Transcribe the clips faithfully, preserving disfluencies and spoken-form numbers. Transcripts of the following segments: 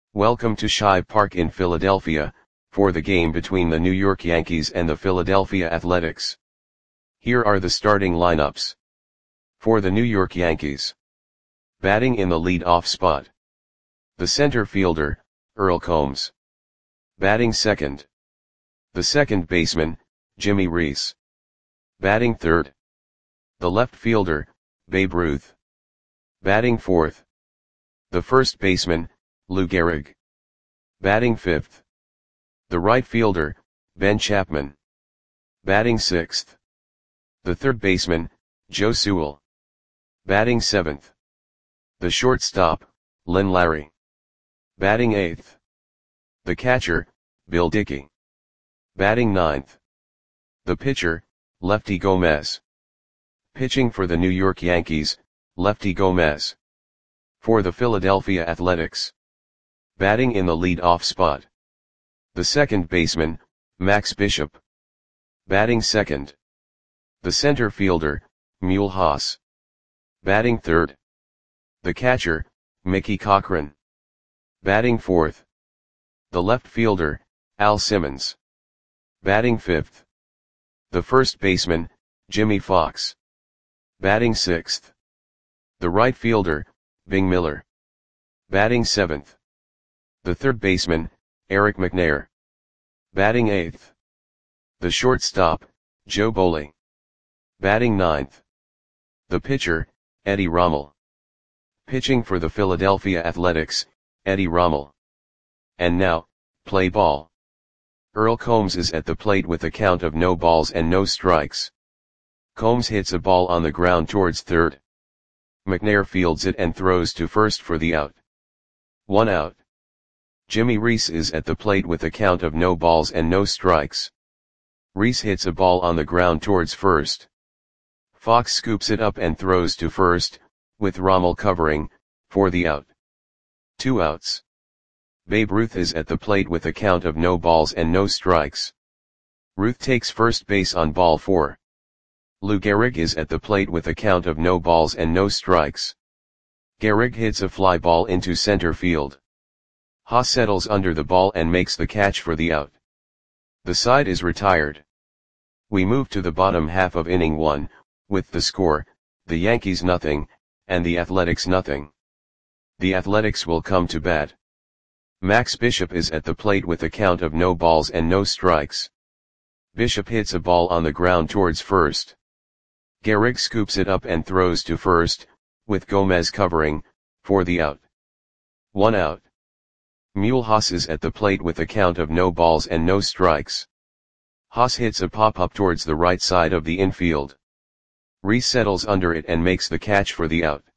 Welcome to Shive Park in Philadelphia, for the game between the New York Yankees and the Philadelphia Athletics. Here are the starting lineups. For the New York Yankees. Batting in the lead-off spot. The center fielder, Earl Combs. Batting second. The second baseman, Jimmy Reese. Batting third. The left fielder, Babe Ruth. Batting fourth. The first baseman, Lou Gehrig. Batting fifth. The right fielder, Ben Chapman. Batting sixth. The third baseman, Joe Sewell. Batting seventh. The shortstop, Lynn Larry. Batting eighth. The catcher, Bill Dickey. Batting ninth. The pitcher, Lefty Gomez. Pitching for the New York Yankees, Lefty Gomez. For the Philadelphia Athletics. Batting in the lead-off spot. The second baseman, Max Bishop. Batting second. The center fielder, Mule Haas. Batting third. The catcher, Mickey Cochrane. Batting fourth. The left fielder, Al Simmons. Batting fifth. The first baseman, Jimmy Fox. Batting sixth. The right fielder, Bing Miller. Batting seventh. The third baseman, Eric McNair. Batting eighth. The shortstop, Joe Boley. Batting ninth. The pitcher, Eddie Rommel. Pitching for the Philadelphia Athletics, Eddie Rommel. And now, play ball. Earl Combs is at the plate with a count of no balls and no strikes. Combs hits a ball on the ground towards third. McNair fields it and throws to first for the out. One out. Jimmy Reese is at the plate with a count of no balls and no strikes. Reese hits a ball on the ground towards first. Fox scoops it up and throws to first, with Rommel covering, for the out. Two outs. Babe Ruth is at the plate with a count of no balls and no strikes. Ruth takes first base on ball four. Lou Gehrig is at the plate with a count of no balls and no strikes. Gehrig hits a fly ball into center field. Haas settles under the ball and makes the catch for the out. The side is retired. We move to the bottom half of inning one, with the score, the Yankees nothing, and the Athletics nothing. The Athletics will come to bat. Max Bishop is at the plate with a count of no balls and no strikes. Bishop hits a ball on the ground towards first. Gehrig scoops it up and throws to first, with Gomez covering, for the out. One out. Mule Haas is at the plate with a count of no balls and no strikes. Haas hits a pop-up towards the right side of the infield. Reese settles under it and makes the catch for the out.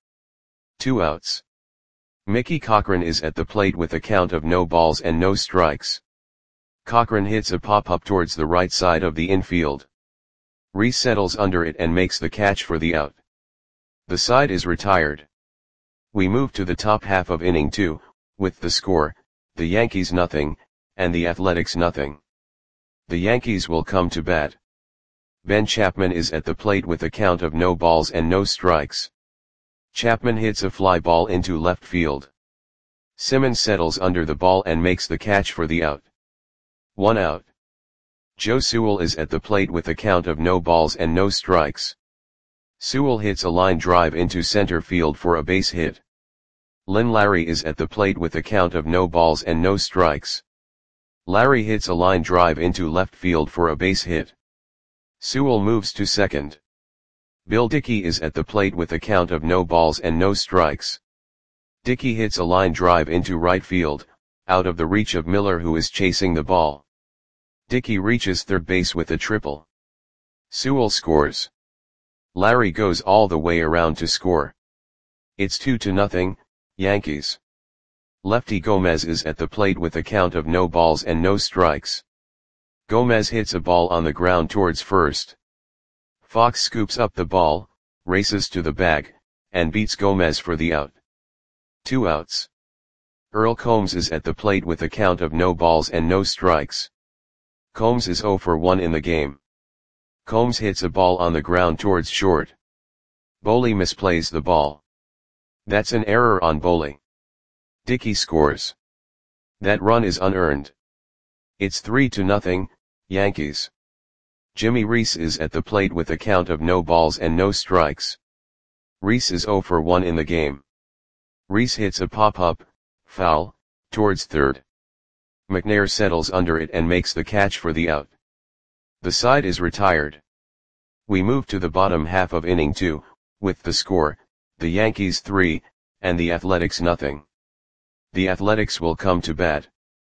Two outs. Mickey Cochrane is at the plate with a count of no balls and no strikes. Cochrane hits a pop-up towards the right side of the infield. Reese settles under it and makes the catch for the out. The side is retired. We move to the top half of inning two, with the score, the Yankees nothing, and the Athletics nothing. The Yankees will come to bat. Ben Chapman is at the plate with a count of no balls and no strikes. Chapman hits a fly ball into left field. Simmons settles under the ball and makes the catch for the out. One out. Joe Sewell is at the plate with a count of no balls and no strikes. Sewell hits a line drive into center field for a base hit. Lynn Larry is at the plate with a count of no balls and no strikes. Larry hits a line drive into left field for a base hit. Sewell moves to second. Bill Dickey is at the plate with a count of no balls and no strikes. Dickey hits a line drive into right field, out of the reach of Miller who is chasing the ball. Dickey reaches third base with a triple. Sewell scores. Larry goes all the way around to score. It's two to nothing, Yankees. Lefty Gomez is at the plate with a count of no balls and no strikes. Gomez hits a ball on the ground towards first. Fox scoops up the ball, races to the bag, and beats Gomez for the out. Two outs. Earl Combs is at the plate with a count of no balls and no strikes. Combs is zero for one in the game. Combs hits a ball on the ground towards short. Boley misplays the ball. That's an error on Boley. Dickey scores. That run is unearned. It's three to nothing, Yankees. Jimmy Reese is at the plate with a count of no balls and no strikes. Reese is oh for one in the game. Reese hits a pop-up, foul, towards third. McNair settles under it and makes the catch for the out. The side is retired. We move to the bottom half of inning two, with the score, the Yankees three, and the Athletics nothing. The Athletics will come to bat.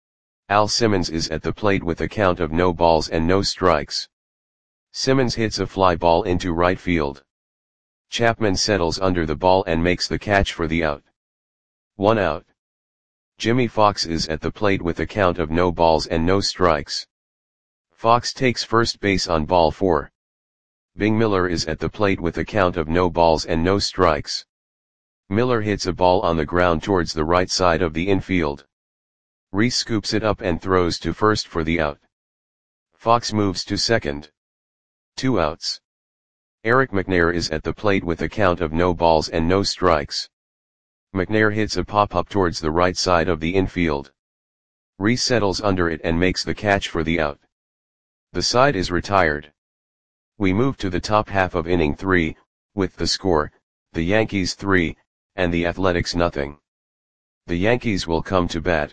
Al Simmons is at the plate with a count of no balls and no strikes. Simmons hits a fly ball into right field. Chapman settles under the ball and makes the catch for the out. One out. Jimmy Fox is at the plate with a count of no balls and no strikes. Fox takes first base on ball four. Bing Miller is at the plate with a count of no balls and no strikes. Miller hits a ball on the ground towards the right side of the infield. Reese scoops it up and throws to first for the out. Fox moves to second. Two outs. Eric McNair is at the plate with a count of no balls and no strikes. McNair hits a pop-up towards the right side of the infield. Reese settles under it and makes the catch for the out. The side is retired. We move to the top half of inning three, with the score, the Yankees three, and the Athletics nothing. The Yankees will come to bat.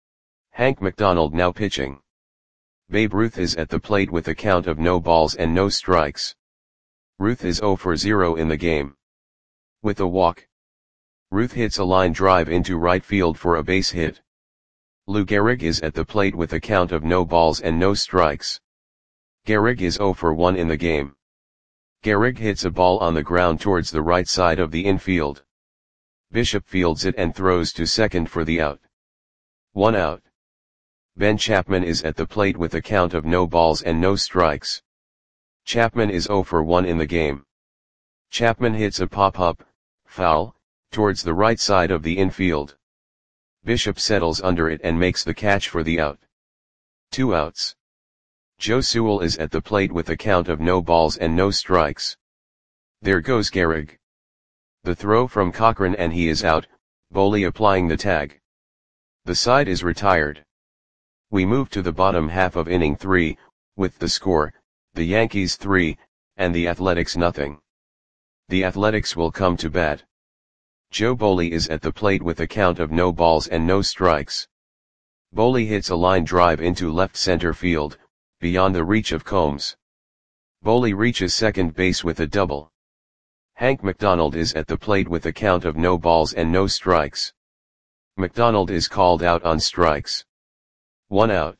Hank McDonald now pitching. Babe Ruth is at the plate with a count of no balls and no strikes. Ruth is oh for zero in the game. With a walk. Ruth hits a line drive into right field for a base hit. Lou Gehrig is at the plate with a count of no balls and no strikes. Gehrig is oh for one in the game. Gehrig hits a ball on the ground towards the right side of the infield. Bishop fields it and throws to second for the out. One out. Ben Chapman is at the plate with a count of no balls and no strikes. Chapman is oh for one in the game. Chapman hits a pop-up, foul, towards the right side of the infield. Bishop settles under it and makes the catch for the out. Two outs. Joe Sewell is at the plate with a count of no balls and no strikes. There goes Gehrig. The throw from Cochran and he is out, Boley applying the tag. The side is retired. We move to the bottom half of inning three, with the score, the Yankees three, and the Athletics nothing. The Athletics will come to bat. Joe Boley is at the plate with a count of no balls and no strikes. Boley hits a line drive into left center field, beyond the reach of Combs. Boley reaches second base with a double. Hank McDonald is at the plate with a count of no balls and no strikes. McDonald is called out on strikes. One out.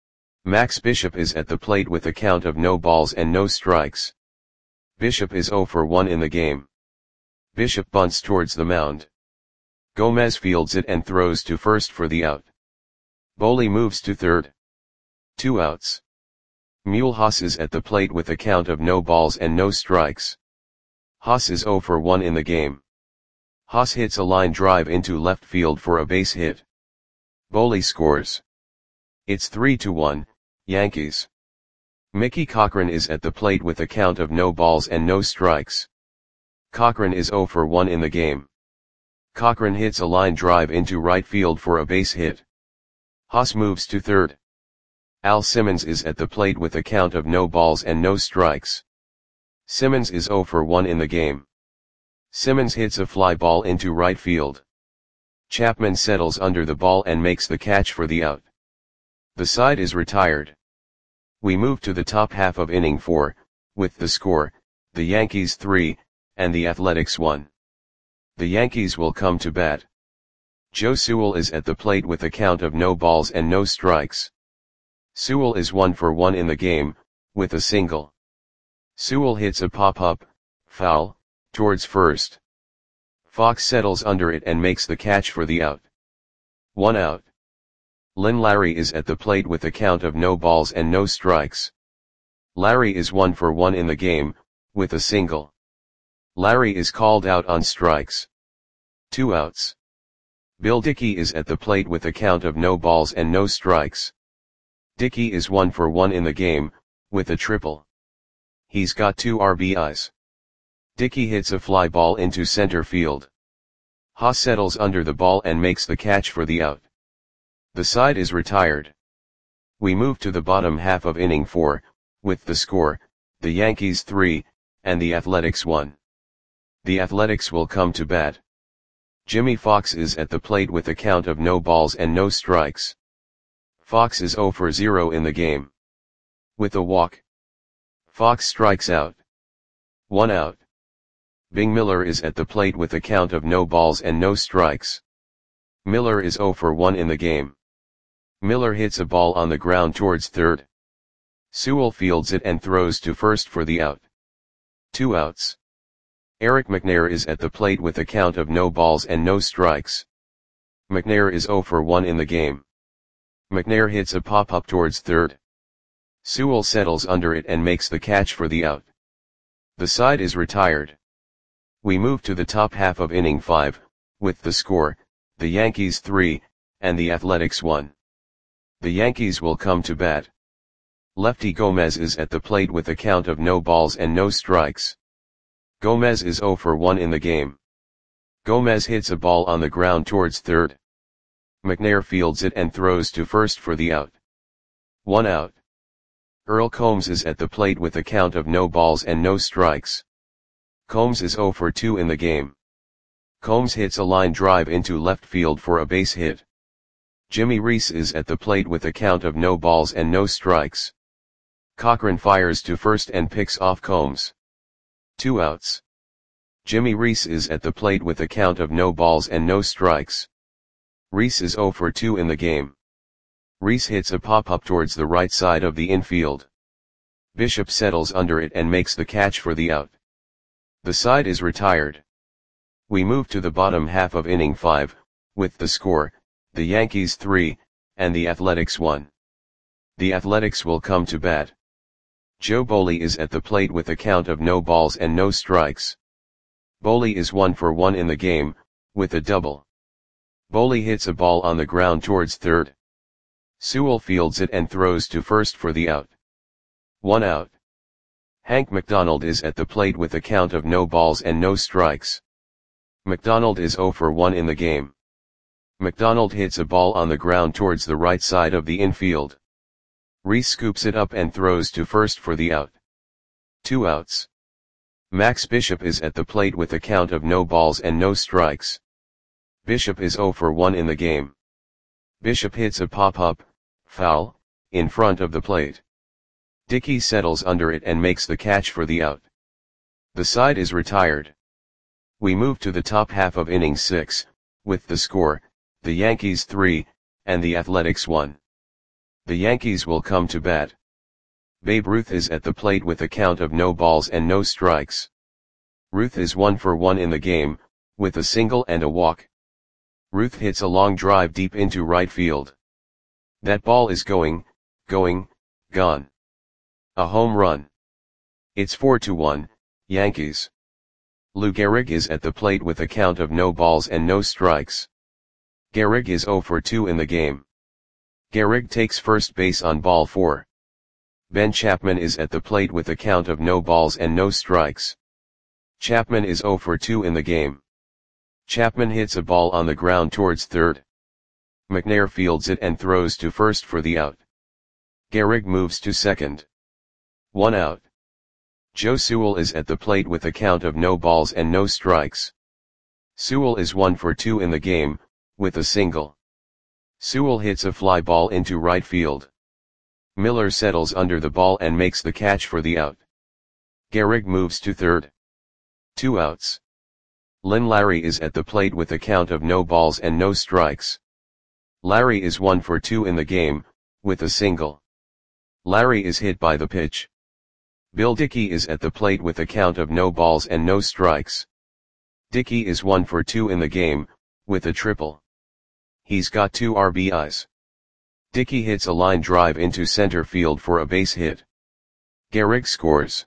Max Bishop is at the plate with a count of no balls and no strikes. Bishop is oh for one in the game. Bishop bunts towards the mound. Gomez fields it and throws to first for the out. Boley moves to third. Two outs. Mule Haas is at the plate with a count of no balls and no strikes. Haas is oh for one in the game. Haas hits a line drive into left field for a base hit. Boley scores. It's three to one, Yankees. Mickey Cochran is at the plate with a count of no balls and no strikes. Cochran is oh for one in the game. Cochran hits a line drive into right field for a base hit. Haas moves to third. Al Simmons is at the plate with a count of no balls and no strikes. Simmons is oh for one in the game. Simmons hits a fly ball into right field. Chapman settles under the ball and makes the catch for the out. The side is retired. We move to the top half of inning four, with the score, the Yankees three, and the Athletics one. The Yankees will come to bat. Joe Sewell is at the plate with a count of no balls and no strikes. Sewell is one for one in the game, with a single. Sewell hits a pop-up, foul, towards first. Fox settles under it and makes the catch for the out. One out. Lynn Larry is at the plate with a count of no balls and no strikes. Larry is one for one in the game, with a single. Larry is called out on strikes. Two outs. Bill Dickey is at the plate with a count of no balls and no strikes. Dickey is one for one in the game, with a triple. He's got two R B Is. Dickey hits a fly ball into center field. Haas settles under the ball and makes the catch for the out. The side is retired. We move to the bottom half of inning four, with the score, the Yankees three, and the Athletics one. The Athletics will come to bat. Jimmy Fox is at the plate with a count of no balls and no strikes. Fox is zero for zero in the game. With a walk, Fox strikes out. One out. Bing Miller is at the plate with a count of no balls and no strikes. Miller is zero for one in the game. Miller hits a ball on the ground towards third. Sewell fields it and throws to first for the out. Two outs. Eric McNair is at the plate with a count of no balls and no strikes. McNair is zero for one in the game. McNair hits a pop-up towards third. Sewell settles under it and makes the catch for the out. The side is retired. We move to the top half of inning five, with the score, the Yankees three, and the Athletics one. The Yankees will come to bat. Lefty Gomez is at the plate with a count of no balls and no strikes. Gomez is zero for one in the game. Gomez hits a ball on the ground towards third. McNair fields it and throws to first for the out. One out. Earl Combs is at the plate with a count of no balls and no strikes. Combs is zero for two in the game. Combs hits a line drive into left field for a base hit. Jimmy Reese is at the plate with a count of no balls and no strikes. Cochran fires to first and picks off Combs. Two outs. Jimmy Reese is at the plate with a count of no balls and no strikes. Reese is zero for two in the game. Reese hits a pop-up towards the right side of the infield. Bishop settles under it and makes the catch for the out. The side is retired. We move to the bottom half of inning five, with the score, the Yankees three, and the Athletics one. The Athletics will come to bat. Joe Boley is at the plate with a count of no balls and no strikes. Boley is one for one in the game, with a double. Boley hits a ball on the ground towards third. Sewell fields it and throws to first for the out. One out. Hank McDonald is at the plate with a count of no balls and no strikes. McDonald is zero for one in the game. McDonald hits a ball on the ground towards the right side of the infield. Reese scoops it up and throws to first for the out. Two outs. Max Bishop is at the plate with a count of no balls and no strikes. Bishop is zero for one in the game. Bishop hits a pop-up, foul, in front of the plate. Dickey settles under it and makes the catch for the out. The side is retired. We move to the top half of inning six, with the score, the Yankees three, and the Athletics one. The Yankees will come to bat. Babe Ruth is at the plate with a count of no balls and no strikes. Ruth is one for one in the game, with a single and a walk. Ruth hits a long drive deep into right field. That ball is going, going, gone. A home run. It's four to one, Yankees. Lou Gehrig is at the plate with a count of no balls and no strikes. Gehrig is zero for two in the game. Gehrig takes first base on ball four. Ben Chapman is at the plate with a count of no balls and no strikes. Chapman is zero for two in the game. Chapman hits a ball on the ground towards third. McNair fields it and throws to first for the out. Gehrig moves to second. One out. Joe Sewell is at the plate with a count of no balls and no strikes. Sewell is one for two in the game, with a single. Sewell hits a fly ball into right field. Miller settles under the ball and makes the catch for the out. Gehrig moves to third. Two outs. Lynn Larry is at the plate with a count of no balls and no strikes. Larry is one for two in the game, with a single. Larry is hit by the pitch. Bill Dickey is at the plate with a count of no balls and no strikes. Dickey is one for two in the game, with a triple. He's got two R B Is. Dickey hits a line drive into center field for a base hit. Gehrig scores.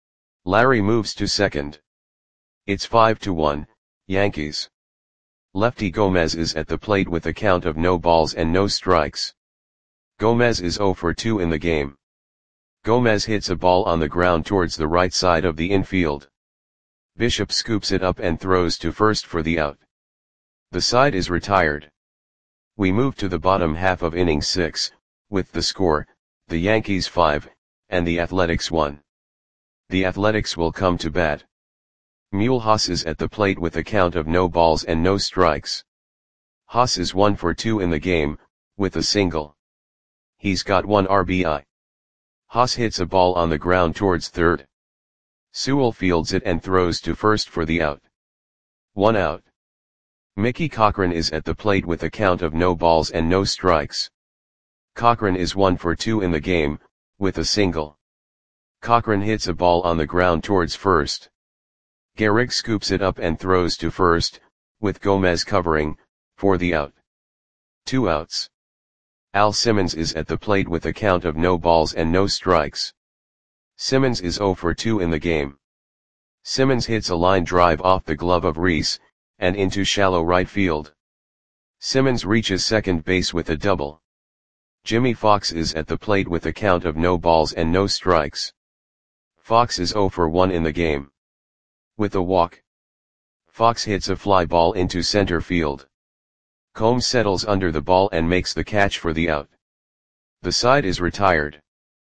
Larry moves to second. It's five to one, Yankees. Lefty Gomez is at the plate with a count of no balls and no strikes. Gomez is zero for two in the game. Gomez hits a ball on the ground towards the right side of the infield. Bishop scoops it up and throws to first for the out. The side is retired. We move to the bottom half of inning six, with the score, the Yankees five, and the Athletics one. The Athletics will come to bat. Mulhouse is at the plate with a count of no balls and no strikes. Haas is one for two in the game, with a single. He's got one R B I. Haas hits a ball on the ground towards third. Sewell fields it and throws to first for the out. One out. Mickey Cochrane is at the plate with a count of no balls and no strikes. Cochrane is one for two in the game, with a single. Cochrane hits a ball on the ground towards first. Gehrig scoops it up and throws to first, with Gomez covering, for the out. Two outs. Al Simmons is at the plate with a count of no balls and no strikes. Simmons is zero for two in the game. Simmons hits a line drive off the glove of Reese, and into shallow right field. Simmons reaches second base with a double. Jimmy Fox is at the plate with a count of no balls and no strikes. Fox is zero for one in the game. With a walk, Fox hits a fly ball into center field. Combs settles under the ball and makes the catch for the out. The side is retired.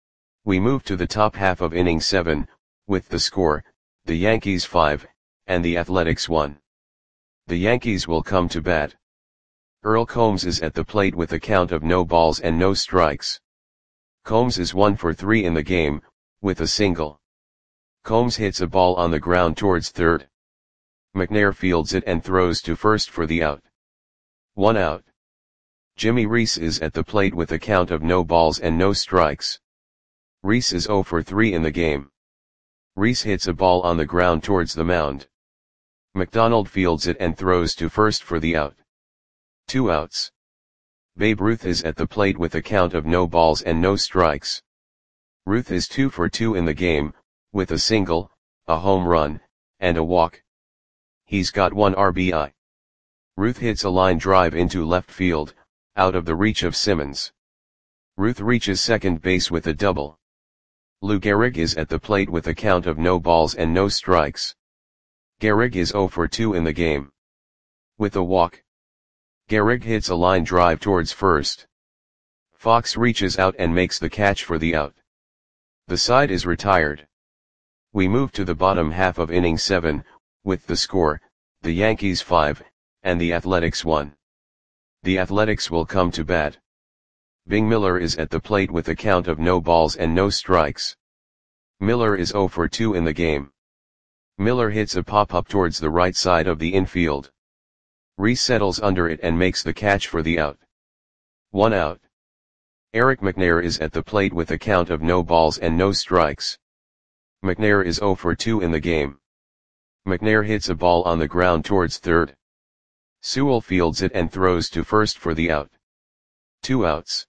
We move to the top half of inning seven, with the score, the Yankees five, and the Athletics one. The Yankees will come to bat. Earl Combs is at the plate with a count of no balls and no strikes. Combs is one for three in the game, with a single. Combs hits a ball on the ground towards third. McNair fields it and throws to first for the out. One out. Jimmy Reese is at the plate with a count of no balls and no strikes. Reese is zero for three in the game. Reese hits a ball on the ground towards the mound. McDonald fields it and throws to first for the out. Two outs. Babe Ruth is at the plate with a count of no balls and no strikes. Ruth is two for two in the game, with a single, a home run, and a walk. He's got one R B I. Ruth hits a line drive into left field, out of the reach of Simmons. Ruth reaches second base with a double. Lou Gehrig is at the plate with a count of no balls and no strikes. Gehrig is zero for two in the game. With a walk, Gehrig hits a line drive towards first. Fox reaches out and makes the catch for the out. The side is retired. We move to the bottom half of inning seven, with the score, the Yankees five, and the Athletics one. The Athletics will come to bat. Bing Miller is at the plate with a count of no balls and no strikes. Miller is zero for two in the game. Miller hits a pop-up towards the right side of the infield. Reese settles under it and makes the catch for the out. One out. Eric McNair is at the plate with a count of no balls and no strikes. McNair is zero for two in the game. McNair hits a ball on the ground towards third. Sewell fields it and throws to first for the out. Two outs.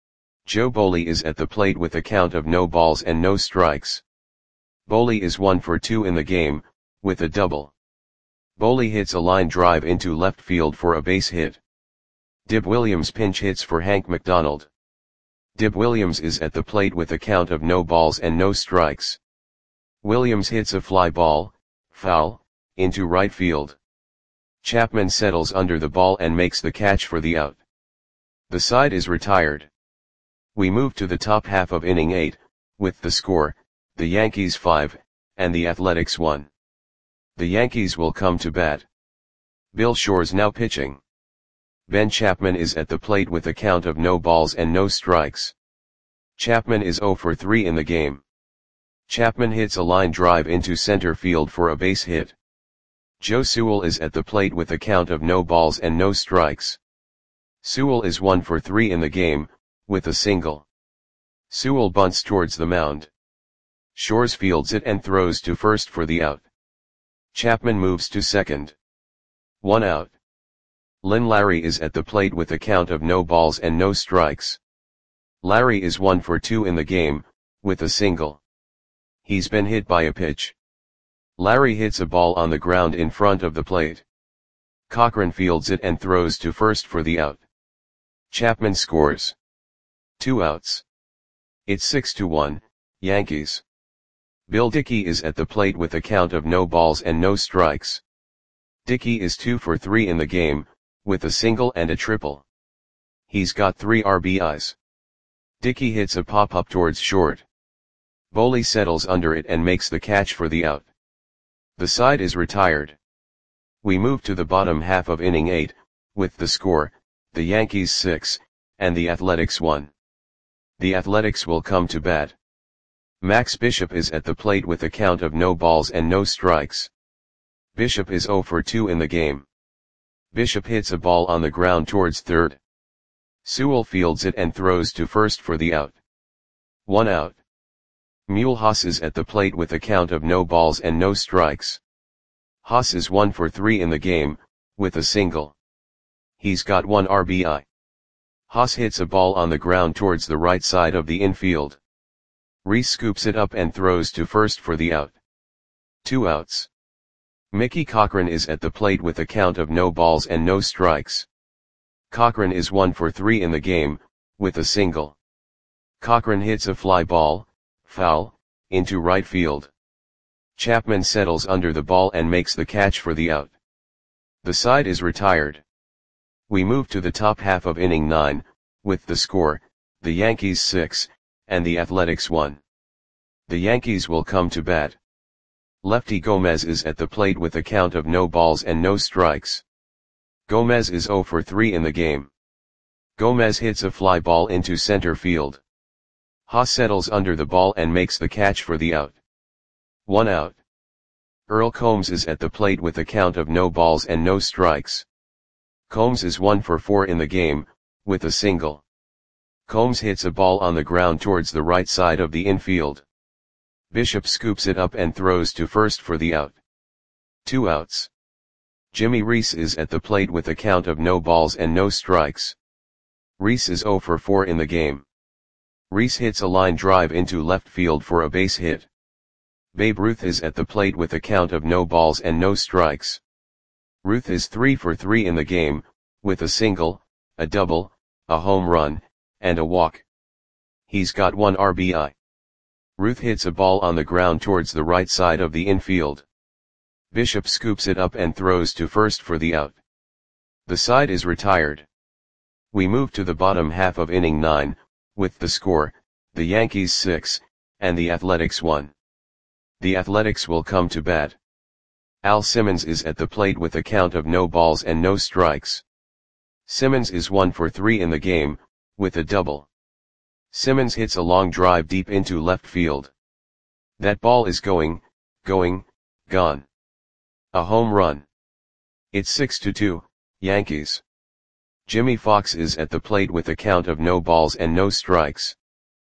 Joe Boley is at the plate with a count of no balls and no strikes. Boley is one for two in the game, with a double. Boley hits a line drive into left field for a base hit. Dib Williams pinch hits for Hank McDonald. Dib Williams is at the plate with a count of no balls and no strikes. Williams hits a fly ball, foul, into right field. Chapman settles under the ball and makes the catch for the out. The side is retired. We move to the top half of inning eight, with the score, the Yankees five, and the Athletics one. The Yankees will come to bat. Bill Shore's now pitching. Ben Chapman is at the plate with a count of no balls and no strikes. Chapman is zero for three in the game. Chapman hits a line drive into center field for a base hit. Joe Sewell is at the plate with a count of no balls and no strikes. Sewell is one for three in the game, with a single. Sewell bunts towards the mound. Shores fields it and throws to first for the out. Chapman moves to second. One out. Lynn Larry is at the plate with a count of no balls and no strikes. Larry is one for two in the game, with a single. He's been hit by a pitch. Larry hits a ball on the ground in front of the plate. Cochrane fields it and throws to first for the out. Chapman scores. Two outs. It's six to one, Yankees. Bill Dickey is at the plate with a count of no balls and no strikes. Dickey is two for three in the game, with a single and a triple. He's got three R B Is. Dickey hits a pop-up towards short. Boley settles under it and makes the catch for the out. The side is retired. We move to the bottom half of inning eight, with the score, the Yankees six, and the Athletics one. The Athletics will come to bat. Max Bishop is at the plate with a count of no balls and no strikes. Bishop is zero for two in the game. Bishop hits a ball on the ground towards third. Sewell fields it and throws to first for the out. One out. Mulhouse is at the plate with a count of no balls and no strikes. Haas is one for three in the game, with a single. He's got one R B I. Haas hits a ball on the ground towards the right side of the infield. Reese scoops it up and throws to first for the out. Two outs. Mickey Cochrane is at the plate with a count of no balls and no strikes. Cochrane is one for three in the game, with a single. Cochrane hits a fly ball, foul, into right field. Chapman settles under the ball and makes the catch for the out. The side is retired. We move to the top half of inning nine, with the score, the Yankees six, and the Athletics one. The Yankees will come to bat. Lefty Gomez is at the plate with a count of no balls and no strikes. Gomez is zero for three in the game. Gomez hits a fly ball into center field. Haas settles under the ball and makes the catch for the out. One out. Earl Combs is at the plate with a count of no balls and no strikes. Combs is one for four in the game, with a single. Combs hits a ball on the ground towards the right side of the infield. Bishop scoops it up and throws to first for the out. Two outs. Jimmy Reese is at the plate with a count of no balls and no strikes. Reese is zero for four in the game. Reese hits a line drive into left field for a base hit. Babe Ruth is at the plate with a count of no balls and no strikes. Ruth is three for three in the game, with a single, a double, a home run, and a walk. He's got one R B I. Ruth hits a ball on the ground towards the right side of the infield. Bishop scoops it up and throws to first for the out. The side is retired. We move to the bottom half of inning nine, with the score, the Yankees six, and the Athletics one. The Athletics will come to bat. Al Simmons is at the plate with a count of no balls and no strikes. Simmons is one for three in the game, with a double. Simmons hits a long drive deep into left field. That ball is going, going, gone. A home run. It's six to two, Yankees. Jimmy Fox is at the plate with a count of no balls and no strikes.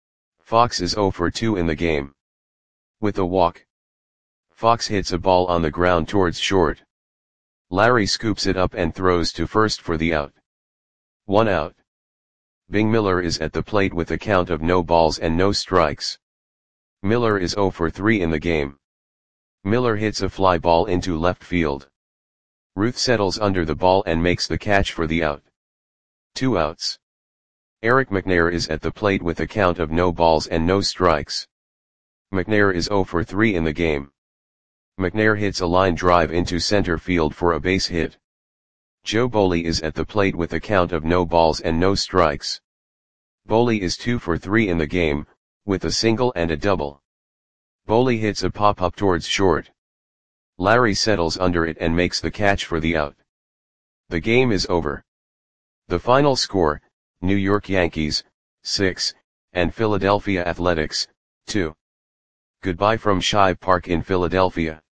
Fox is zero for two in the game. With a walk. Fox hits a ball on the ground towards short. Larry scoops it up and throws to first for the out. One out. Bing Miller is at the plate with a count of no balls and no strikes. Miller is zero for three in the game. Miller hits a fly ball into left field. Ruth settles under the ball and makes the catch for the out. Two outs. Eric McNair is at the plate with a count of no balls and no strikes. McNair is zero for three in the game. McNair hits a line drive into center field for a base hit. Joe Boley is at the plate with a count of no balls and no strikes. Boley is two for three in the game, with a single and a double. Boley hits a pop-up towards short. Larry settles under it and makes the catch for the out. The game is over. The final score, New York Yankees, six, and Philadelphia Athletics, two. Goodbye from Shive Park in Philadelphia.